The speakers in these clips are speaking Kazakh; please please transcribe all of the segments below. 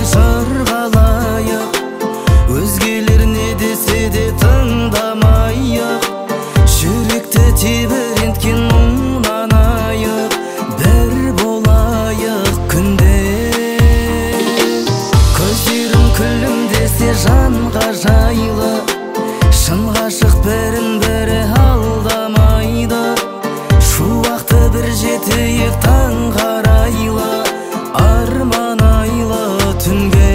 шырғалайық, өзгелер не десе де тыңдамайық, жүректі тебіренткен мұңланайық, бір болайық күнде. Көздерің күлімдесе жанға жайлы, шын ғашық бірін-бірі алдамайды. Шуақты бір жетейік таң қарайлы, арман айлы түнге.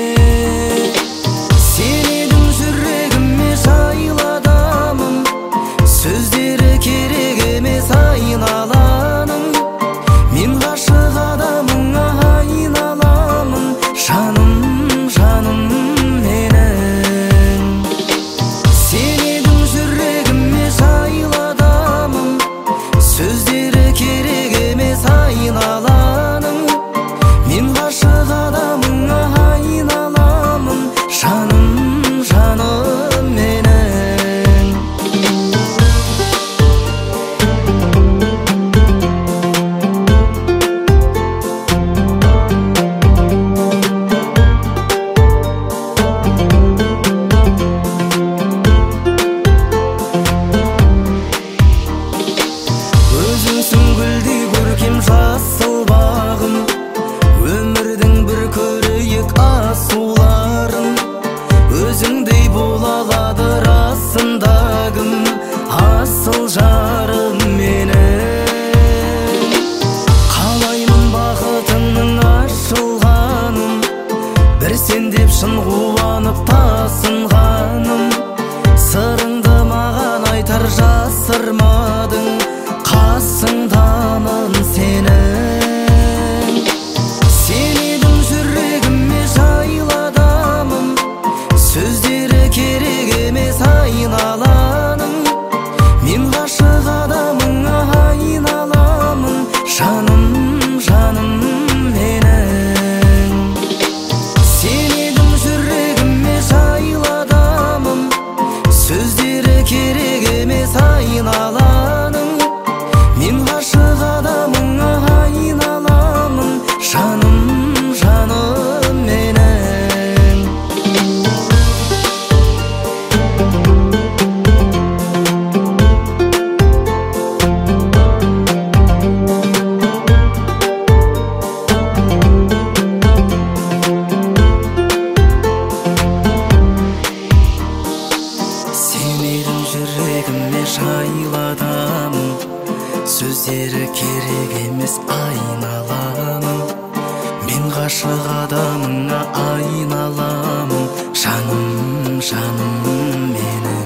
Сен едің жүрегіме жайладамын, сөздері керек емес айналаның. Мен ғашық адамыңа айналамын, жаным, жаным менің. Сен едің жүрегіме жайладамын, сөздері керек емес айналаның. Мен ғашық адамыңа айналамын, жаным, жаным менің. Өзіңсің гүлдей көркем жасыл бағым, өмірдің бір көрейік асуларын. Өзіңдей бола алады расында кім, асыл жарым менің. Қалаймын бақытыңның ашылғанын, бір сен деп шын қуанып тасынғаным. Сырыңды маған айтар жасырмадың, қасыңдамын сенің. Сен едің жүрегіме жайладамын, сөздері керек емес айналаның. Мен ғашық адамыңа айналамын, жаным, жаным менің. Сен едің жүрегіме жайладамын, сөздері керек емес айналаның. Мен ғашық адамыңа айналамын, жаным, жаным менің. Сен едің жүрегіме жайладамын, сөздері керек емес айналамын. Мен ғашық адамыңа айналамын, жаным, жаным менің.